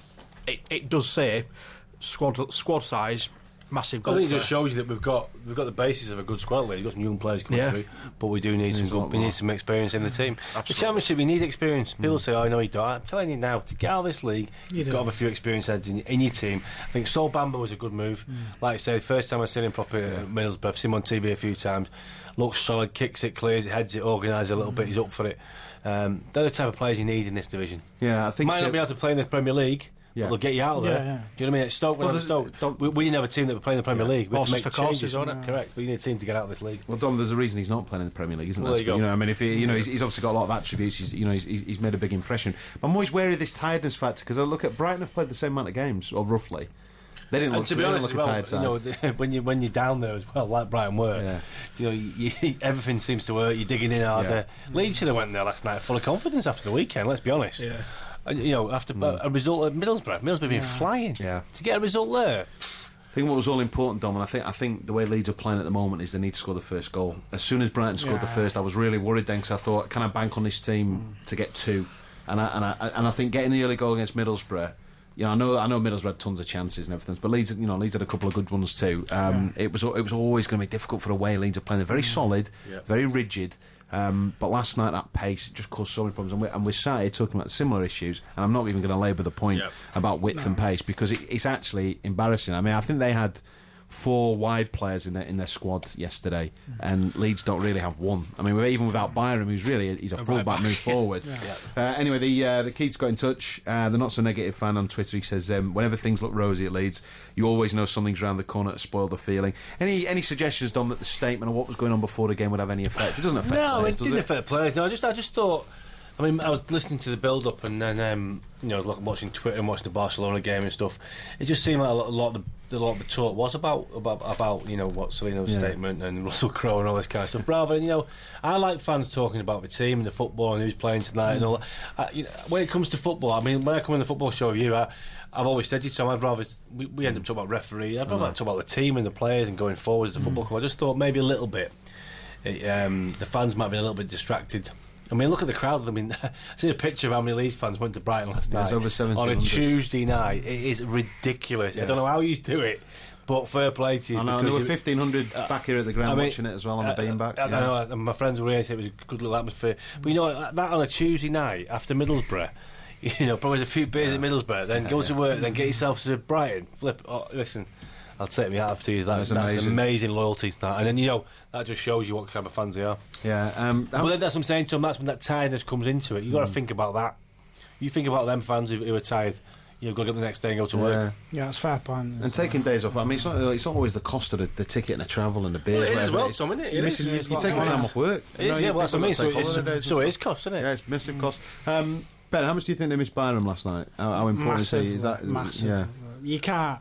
it, it does say squad squad size. Massive goal. I think it just shows you that we've got we've got the basis of a good squad. We've got some young players coming yeah. through, but we do need some good, we need some experience in the team. Absolutely. The Championship, we need experience. People mm. say, "Oh, no, you don't." I'm telling you now, to get out of this league, you you've got to have a few experienced heads in, in your team. I think Sol Bamba was a good move. Mm. Like I said, first time I've seen him properly yeah. at Middlesbrough. I've seen him on T V a few times. Looks solid, kicks it, clears it, heads it, organises a little mm. bit. He's up for it. Um, they're the type of players you need in this division. Yeah, I think might not be able to play in the Premier League. Yeah. But they'll get you out of there. Yeah, yeah. Do you know what I mean? At Stoke, well, Stoke we, we didn't have a team that were playing the Premier yeah. League. We had to make for changes, courses, on it. Correct. But you need a team to get out of this league. Well, Dom, there's a reason he's not playing in the Premier League, isn't well, there? You, you know, I mean, if he, you know, he's, he's obviously got a lot of attributes. He's, you know, he's, he's made a big impression. But I'm always wary of this tiredness factor because I look at Brighton have played the same amount of games, or roughly. They didn't and look to be honest, look well, a tired side. You know, when you when you're down there as well, like Brighton were, yeah. you know, you, you, everything seems to work. You're digging in harder. Yeah. Leeds should have went there last night full of confidence after the weekend. Let's be honest. Yeah. And, you know, after mm. a result at Middlesbrough, Middlesbrough have been yeah. flying. Yeah. To get a result there. I think what was all important, Dom, and I think I think the way Leeds are playing at the moment is they need to score the first goal. As soon as Brighton scored yeah. the first, I was really worried then because I thought, can I bank on this team mm. to get two? And I, and I and I think getting the early goal against Middlesbrough. You know, I know, I know Middlesbrough had tons of chances and everything, but Leeds, you know, Leeds had a couple of good ones too. Um, yeah. It was, it was always going to be difficult for away Leeds are playing. They're very solid, yeah. very rigid. Um, but last night, that pace, it just caused so many problems. And we're, and we're sat here talking about similar issues, and I'm not even going to labour the point yep. about width no. and pace because it, it's actually embarrassing. I mean, I think they had four wide players in their in their squad yesterday, and Leeds don't really have one. I mean, even without Byram, who's really he's a fullback move forward. yeah. uh, anyway, the uh, the Keats got in touch. Uh, the not so negative fan on Twitter. He says, um, "Whenever things look rosy at Leeds, you always know something's around the corner to spoil the feeling." Any any suggestions, Dom, that the statement of what was going on before the game would have any effect? It doesn't affect no, players, it does didn't it? affect players. No, I just I just thought. I mean, I was listening to the build-up and then, um, you know, watching Twitter and watching the Barcelona game and stuff. It just seemed like a lot, a lot of the, a lot of the talk was about about, about you know, what Salino's yeah. statement and Russell Crowe and all this kind of stuff. Rather than, you know, I like fans talking about the team and the football and who's playing tonight mm. and all that. I, you know, when it comes to football, I mean, when I come on the football show with you, I, I've always said to you, Tom, I'd rather we, we end up talking about referee. I'd rather mm. talk about the team and the players and going forward as a football mm. club. I just thought maybe a little bit. It, um, the fans might have been a little bit distracted. I mean, look at the crowd. I mean, I see a picture of how many Leeds fans went to Brighton last night. Over on a Tuesday night. It is ridiculous. Yeah. I don't know how you do it, but fair play to you. I know, there were fifteen hundred uh, back here at the ground I mean, watching it as well on uh, the beanbag. I, I, yeah. I know, my friends were here, so it was a good little atmosphere. But you know, that on a Tuesday night after Middlesbrough, you know, probably a few beers yeah. at Middlesbrough, then go to work, then get yourself to Brighton. Flip. Oh, listen. I'll take me out after you. That's, that's, amazing. that's amazing loyalty. That. And then, you know, that just shows you what kind of fans they are. Yeah. Um, but then that's what I'm saying to them. That's when that tiredness comes into it. You've got to mm. think about that. You think about them fans who, who are tired. You've got to get the next day and go to yeah. work. Yeah, that's fair point. And taking days off. I mean, it's not, it's not always the cost of the, the ticket and the travel and the beers. Well, it is as well, Tom, isn't it? You're, missing, you're, you're taking time off work. It is, yeah, well, that's what I mean. So, it's, so it is cost, isn't it? Yeah, it's massive cost. Um, Ben, how much do you think they missed Byram last night? How, how important massive, is he? Is that massive? Yeah. You can't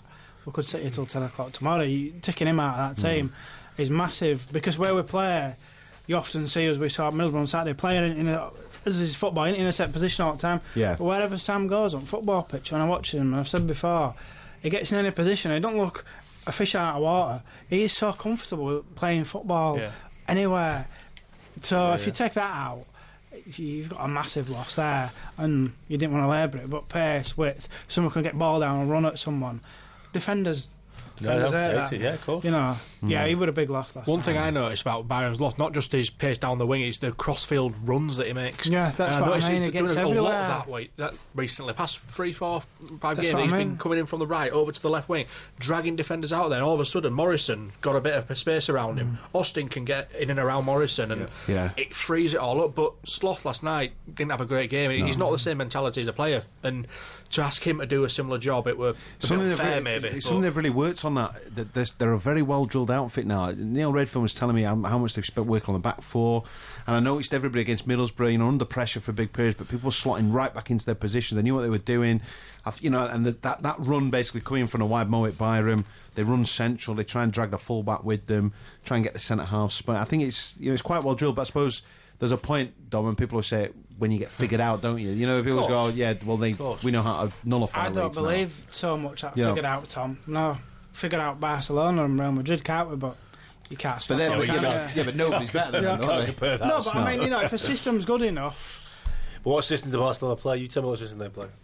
we could sit here till ten o'clock tomorrow. You, taking him out of that team mm. is massive, because where we play, you often see, as we saw at Middlesbrough on Saturday, playing in a, as is football, in a set position all the time. Yeah. But wherever Sam goes on football pitch, when I watch him, and I've said before, he gets in any position, he don't look a fish out of water. He's so comfortable playing football yeah. anywhere. So yeah, if yeah. you take that out, you've got a massive loss there, and you didn't want to labour it. But pace, width, someone can get ball down and run at someone. Defenders, defenders no, hate no, that. yeah, of course. You know, Mm. yeah, he would a big loss last One night. thing I noticed about Byram's loss, not just his pace down the wing, it's the crossfield runs that he makes. Yeah, that's And what I noticed mean, he's it gets doing a lot everywhere. of that way. That recently, past three, four, five That's games, what I he's mean. been coming in from the right over to the left wing, dragging defenders out there. And all of a sudden, Morrison got a bit of space around him. Mm. Austin can get in and around Morrison, and Yeah. it frees it all up. But Sloth last night didn't have a great game. He's not the same mentality as a player, and to ask him to do a similar job, it were a Something bit they've unfair, really, maybe. it's but- something they've really worked on. That, that there's- they're a very well drilled outfit now. Neil Redfern was telling me how, how much they've spent working on the back four, and I noticed everybody against Middlesbrough, you know, under pressure for big periods, but people were slotting right back into their positions. They knew what they were doing, I've, you know, and the, that that run basically coming from a wide Moet Byram. They run central. They try and drag the full back with them, try and get the centre half split. I think it's you know it's quite well drilled, but I suppose there's a point, Dom, when people will say it when you get figured out, don't you? You know, people always go, oh, yeah, well, they we know how to nullify I don't leads now. believe so much that Yeah. figured out, Tom. No, figured out Barcelona and Real Madrid, can't we? But you can't But stop then, them, yeah, can but, you? yeah, but nobody's better than them, Yeah, are they? compare that. No, but I mean, you know, if a system's good enough, But what system do Barcelona play? You tell me what system they play.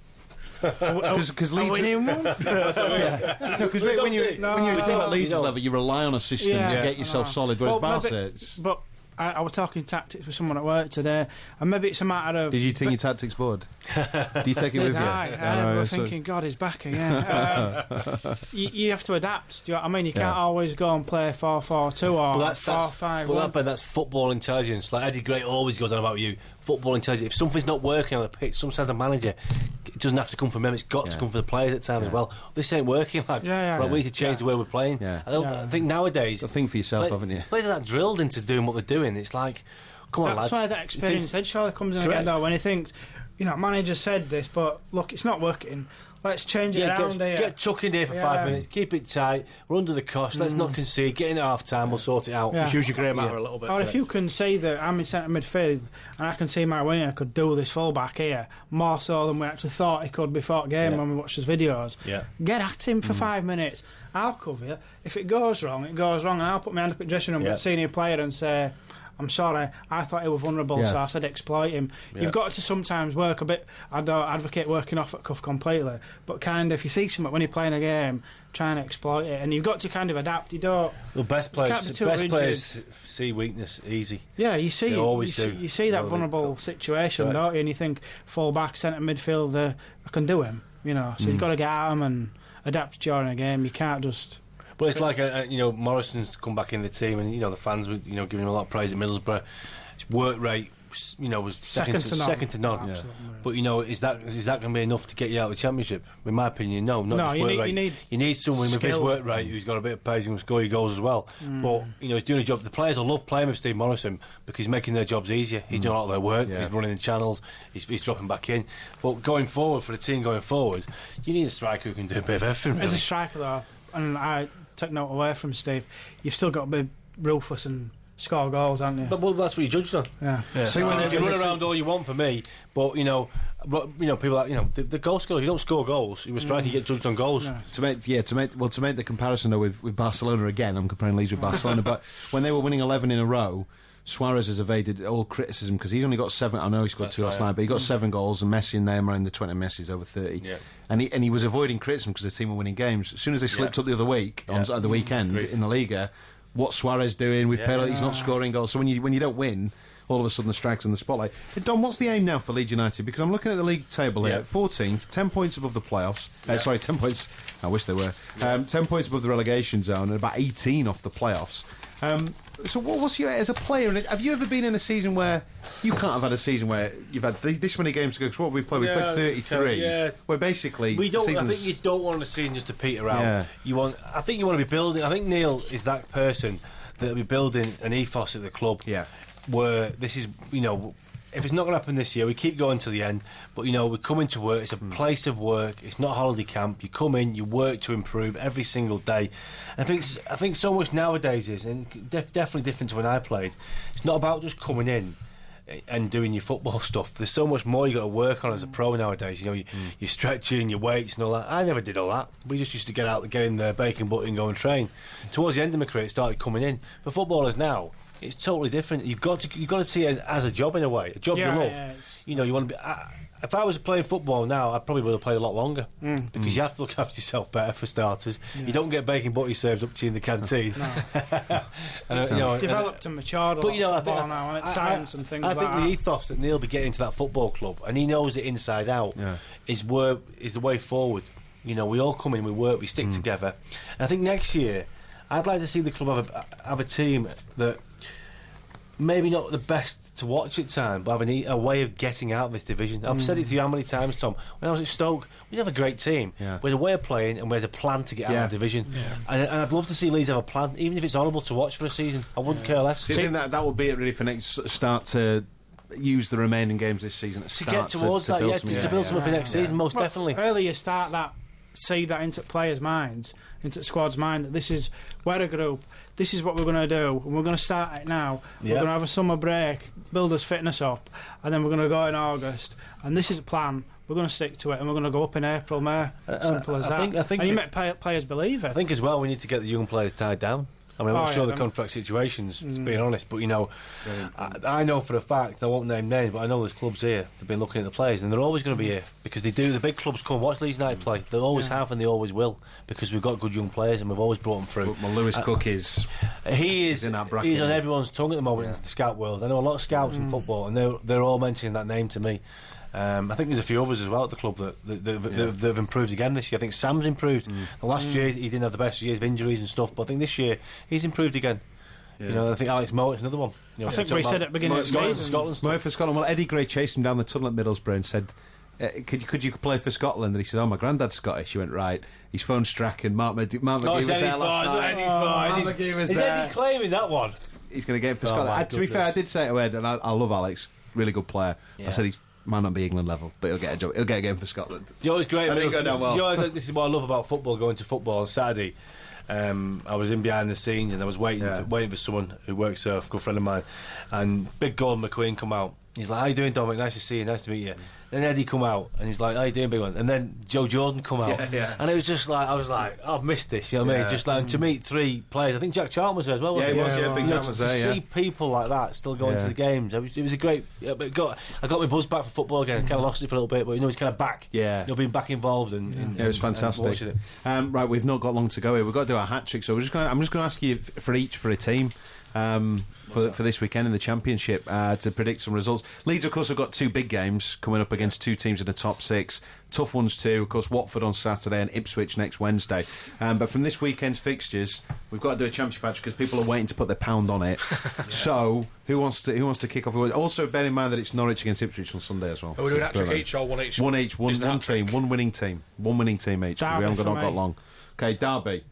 Because are Leeds, we in one? yeah, because when you're No, when you're a team no, at Leeds' you don't. level, you rely on a system Yeah. to Yeah. get yourself No. solid. Whereas Well, Barca, maybe- it's, But I, I was talking tactics with someone at work today, and maybe it's a matter of. did you take your tactics board? Do you take it Did with you? I? Yeah, I no, was so- thinking, God, he's back again. Um, you, you have to adapt. Do you know what I mean? You can't Yeah. always go and play four four two or Well, that's four that's five well, one. that, but that's football intelligence. Like Eddie Gray always goes on about you. Football intelligence. If something's not working on the pitch, sometimes a manager, it doesn't have to come from him. It's got Yeah. to come from the players at times as well. This ain't working, lads. Yeah, yeah, Right, we yeah. need to change Yeah. the way we're playing. Yeah. I, don't, Yeah. I think nowadays, It's a thing for yourself, play- haven't you? players are that drilled into doing what they're doing. It's like, come on, That's lads. why that You experience think- head surely comes in Correct. again, though, when he thinks, you know, manager said this, but look, it's not working. Let's change it Yeah, around get, here. get tuck in here for Yeah. five minutes. Keep it tight. We're under the cosh. Let's not concede. Get in at half time. We'll sort it out. Yeah. Choose your grey matter a little bit. Or if you can see that I'm in centre midfield and I can see my winger could do this fullback here more so than we actually thought he could before the game Yeah. when we watched his videos. Yeah. Get at him for five minutes. I'll cover you. If it goes wrong, it goes wrong, and I'll put my hand up at dressing room Yeah. with a senior player and say, I'm sorry, I thought he was vulnerable, Yeah. so I said exploit him. Yeah. You've got to sometimes work a bit. I don't advocate working off at cuff completely, but kind of if you see something when you're playing a game, try and exploit it, and you've got to kind of adapt. You don't. The best can't players, be too best rigid. players see weakness easy. Yeah, you see, They always you, do. see you see that Well, they- vulnerable situation, Correct. don't you? And you think, full back, centre midfielder, I can do him. You know, so Mm. you've got to get at him and adapt during a game. You can't just. But it's like, a, a, you know, Morrison's come back in the team, and you know the fans were, you know, giving him a lot of praise at Middlesbrough. His work rate, was, you know, was second, Second to, to none. second to none. Absolutely. But you know, is that is that going to be enough to get you out of the Championship? In my opinion, no. Not No, just you work need- rate. you need you need someone with his skill. work rate who's got a bit of pace and can score your goals as well. Mm. But you know, he's doing a job. The players will love playing with Steve Morrison because he's making their jobs easier. He's doing a lot of their work. Yeah. He's running the channels. He's, he's dropping back in. But going forward for the team going forward, you need a striker who can do a bit of everything. As Really. a striker, though, and I take note away from Steve, you've still got to be ruthless and score goals, haven't you? But well, that's what you judged on. yeah. Yeah. See, when You they- can when run they- around all you want for me, but you know, but, you know, people like you know the, the goal scorer. If you don't score goals, you were striking, you get judged on goals. Yeah. To make yeah to make well to make the comparison though with, with Barcelona again, I'm comparing Leeds with Barcelona, but when they were winning eleven in a row, Suarez has evaded all criticism because he's only got seven. I know he scored That's two last right, night, but he got seven goals, and Messi and Neymar in the twenty. Messi's over thirty, Yeah. and he and he was avoiding criticism because the team were winning games. As soon as they slipped Yeah. up the other week on Yeah. the weekend Agreed. in the Liga, what's Suarez doing with Yeah. penalties? He's not scoring goals. So when you when you don't win, all of a sudden the strike's in the spotlight. But Don, what's the aim now for Leeds United? Because I'm looking at the league table here, Yeah. fourteenth, ten points above the playoffs. Uh, sorry, ten points. I wish they were. Um, ten points above the relegation zone and about eighteen off the playoffs. Um, so what, what's your as a player? And have you ever been in a season where you can't have had a season where you've had this, this many games to go? Because what we played, we Yeah, played thirty-three. yeah. Where basically We don't. I seasons- think you don't want the season just to peter out. Yeah. You want. I think you want to be building. I think Neil is that person that'll be building an ethos at the club. Yeah. Where this is, you know, if it's not going to happen this year, we keep going to the end. But you know, we come into work. It's a mm. place of work. It's not a holiday camp. You come in, you work to improve every single day. And I think I think so much nowadays is, and def- definitely different to when I played. It's not about just coming in and doing your football stuff. There's so much more you got to work on as a pro nowadays. You know, you, mm. you're stretching, your weights and all that. I never did all that. We just used to get out, get in the bacon button, and go and train. Towards the end of my career, it started coming in. For footballers now, it's totally different. You've got to you've got to see it as, as a job in a way, a job yeah, you love. Yeah, you know, you want to be. I, if I was playing football now, I probably would have played a lot longer mm. because mm. you have to look after yourself better for starters. Yeah. You don't get bacon butty served up to you in the canteen. No. and, uh, you know, developed and matured. But you know, I think I, now, and it's science I, and things. I like think that. the ethos that Neil be getting into that football club, and he knows it inside out, yeah. is where is the way forward. You know, we all come in, we work, we stick mm. together, and I think next year, I'd like to see the club have a, have a team that maybe not the best to watch at time, but have a, a way of getting out of this division. I've mm. said it to you how many times, Tom. When I was at Stoke, we have a great team. Yeah. We had a way of playing and we had a plan to get yeah. out of the division. Yeah. And, and I'd love to see Leeds have a plan, even if it's horrible to watch for a season. I wouldn't yeah. care less. So you think that that would be it really for next start to use the remaining games this season to, to get towards to, to that, yeah, some, to, yeah, to build yeah. something for next yeah. season, most well, definitely. Early you start that, seed that into players' minds, into the squad's mind, that this is, we're a group, this is what we're going to do, and we're going to start it now. Yep. We're going to have a summer break, build us fitness up, and then we're going to go in August, and this is a plan. We're going to stick to it, and we're going to go up in April, May. Uh, Simple as I that. Think, I think and you it, make pay, players believe it. I think as well we need to get the young players tied down. I mean, I'm oh, not yeah, sure the them. contract situations, mm. being honest, but you know, yeah. I, I know for a fact, I won't name names, but I know there's clubs here that've been looking at the players, and they're always going to be here because they do. The big clubs come watch Leeds United play. They always yeah. have, and they always will, because we've got good young players and we've always brought them through. Well, Lewis uh, Cook is he is in that bracket, he's on yeah. everyone's tongue at the moment yeah. in the scout world. I know a lot of scouts mm. in football, and they're they're all mentioning that name to me. Um, I think there's a few others as well at the club that, that, that, that, yeah. that have improved again this year. I think Sam's improved. Mm. The last mm. year he didn't have the best years of injuries and stuff, but I think this year he's improved again. Yeah. You know, I think Alex Mowatt's another one. You know, I think we said at the beginning of the Scotland, season. Scotland Mo for Scotland. Well, Eddie Gray chased him down the tunnel at Middlesbrough and said, uh, could, you, could you play for Scotland? And he said, oh, my granddad's Scottish. He went, right. His phone's Strachan. Mark, Mark, Mark no, McGee was there Eddie's last fine, night. Eddie's oh, fine. Mark He's, McGee was is there. Eddie claiming that one? He's going to get him for Oh, Scotland. my I, to be goodness. fair, I did say to Ed, and I, I love Alex, really good player. Yeah. I said he might not be England level, but he'll get a job. He'll get a game for Scotland. You know, it's great. I think he'll go down well. You know, this is what I love about football. Going to football on Saturday. Um, I was in behind the scenes and I was waiting, Yeah. for, waiting for someone who works there, a good friend of mine, and Big Gordon McQueen come out. He's like, "How you doing, Dominic? Nice to see you. Nice to meet you." Then Eddie come out and he's like, "How you doing, big one?" And then Joe Jordan come out, Yeah, yeah. and it was just like I was like, "I've missed this." You know what I Yeah. mean? Just like to meet three players. I think Jack Charlton was there as well. Yeah, wasn't he was, yeah, well, Big You know, Jack was to there, see yeah. people like that still going Yeah. to the games, it was, it was a great. Yeah, but it got I got my buzz back for football again. Kind of lost it for a little bit, but you know, he's kind of back. Yeah. you know, being back involved and, and Yeah, it was and- and fantastic. watching it. Um, right, we've not got long to go here. We've got to do our hat trick, so we're just gonna, I'm just going to ask you f- for each for a team um, for for this weekend in the Championship uh, to predict some results. Leeds, of course, have got two big games coming up against two teams in the top six. Tough ones too. Of course, Watford on Saturday and Ipswich next Wednesday. Um, but from this weekend's fixtures, we've got to do a Championship match because people are waiting to put their pound on it. yeah. So, who wants to who wants to kick off? Also, bear in mind that it's Norwich against Ipswich on Sunday as well. Are we doing hat trick each or one each? One each, one, Is the one hat trick? team, one winning team, one winning team each. 'Cause Derby we haven't got, for not got me. long. Okay, Derby.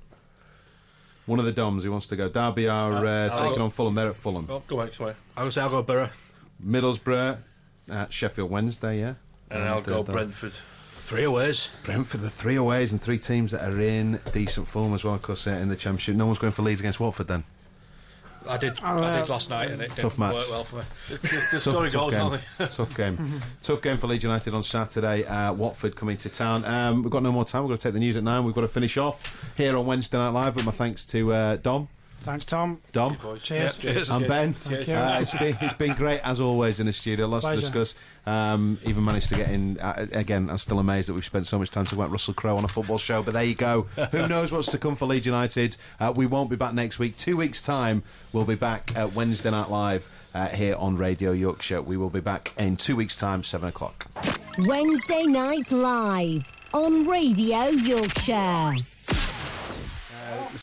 One of the Doms who wants to go. Derby are uh, taking I'll- on Fulham. They're at Fulham. Oh, go on, sorry. I would say I'll go Borough. Middlesbrough at Sheffield Wednesday. Yeah, And I'll go uh, Brentford. Three aways. Brentford, the three aways and three teams that are in decent form as well. Of course, uh, in the Championship. No one's going for Leeds against Watford then. I did. Oh, I uh, did last night, and it tough didn't match. work well for me. Just Tough, scoring tough goals, game. aren't they? Tough game. Tough game for Leeds United on Saturday. Uh, Watford coming to town. Um, we've got no more time. We've got to take the news at nine. We've got to finish off here on Wednesday Night Live. But my thanks to uh, Dom. Thanks, Tom. Dom. Cheers. Yeah, cheers. I'm Ben. Thank you. Uh, it's been it's been great as always in the studio. Lots Pleasure. to discuss. Um, even managed to get in uh, again. I'm still amazed that we've spent so much time talking about Russell Crowe on a football show. But there you go. Who knows what's to come for Leeds United? Uh, we won't be back next week. Two weeks time, we'll be back at Wednesday Night Live uh, here on Radio Yorkshire. We will be back in two weeks' time, seven o'clock. Wednesday Night Live on Radio Yorkshire.